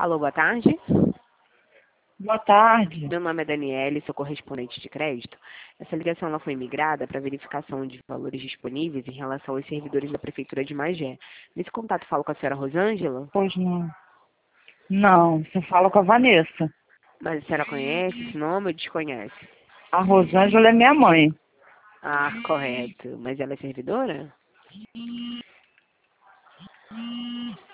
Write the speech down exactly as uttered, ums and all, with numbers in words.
Alô, boa tarde. Boa tarde. Meu nome é Daniele, sou correspondente de crédito. Essa ligação ela foi migrada para verificação de valores disponíveis em relação aos servidores da Prefeitura de Magé. Nesse contato falo com a senhora Rosângela, Pois não. Não, você fala com a Vanessa. mas a senhora conhece esse nome ou desconhece? A Rosângela é minha mãe. Ah, correto. Mas ela é servidora?